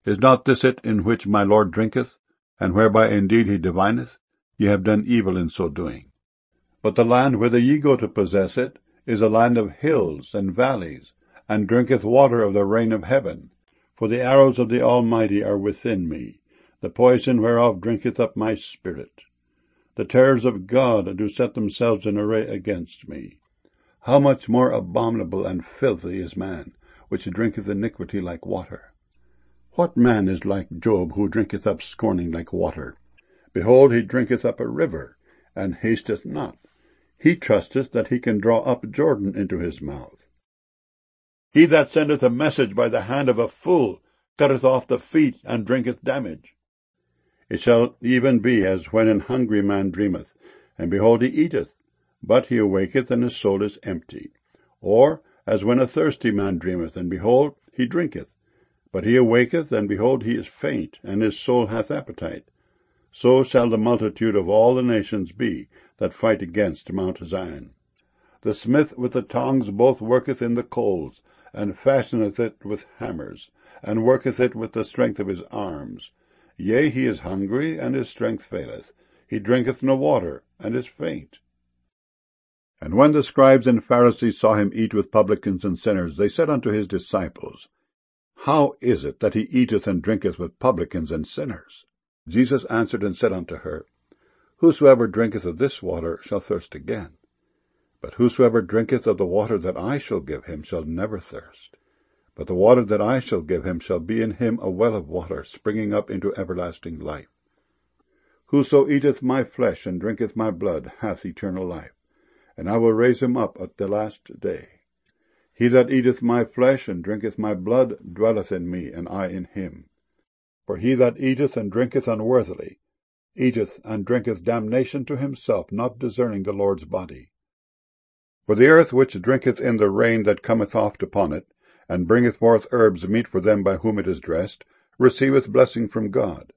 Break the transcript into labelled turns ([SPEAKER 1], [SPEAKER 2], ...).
[SPEAKER 1] Is not this it in which my Lord drinketh, and whereby indeed he divineth? Ye have done evil in so doing. But the land whither ye go to possess it is a land of hills and valleys, and drinketh water of the rain of heaven. For the arrows of the Almighty are within me, the poison whereof drinketh up my spirit. The terrors of God do set themselves in array against me. How much more abominable and filthy is man, which drinketh iniquity like water? What man is like Job, who drinketh up scorning like water? Behold, he drinketh up a river, and hasteth not. He trusteth that he can draw up Jordan into his mouth. He that sendeth a message by the hand of a fool cutteth off the feet, and drinketh damage. It shall even be as when an hungry man dreameth, and behold he eateth, but he awaketh, and his soul is empty. Or as when a thirsty man dreameth, and behold he drinketh, but he awaketh, and behold he is faint, and his soul hath appetite. So shall the multitude of all the nations be that fight against Mount Zion. The smith with the tongs both worketh in the coals, and fashioneth it with hammers, and worketh it with the strength of his arms. Yea, he is hungry, and his strength faileth. He drinketh no water, and is faint. And when the scribes and Pharisees saw him eat with publicans and sinners, they said unto his disciples, How is it that he eateth and drinketh with publicans and sinners? Jesus answered and said unto her, Whosoever drinketh of this water shall thirst again. But whosoever drinketh of the water that I shall give him shall never thirst. But the water that I shall give him shall be in him a well of water, springing up into everlasting life. Whoso eateth my flesh and drinketh my blood hath eternal life, and I will raise him up at the last day. He that eateth my flesh and drinketh my blood dwelleth in me, and I in him. For he that eateth and drinketh unworthily eateth and drinketh damnation to himself, not discerning the Lord's body. For the earth which drinketh in the rain that cometh oft upon it, and bringeth forth herbs meet for them by whom it is dressed, receiveth blessing from God.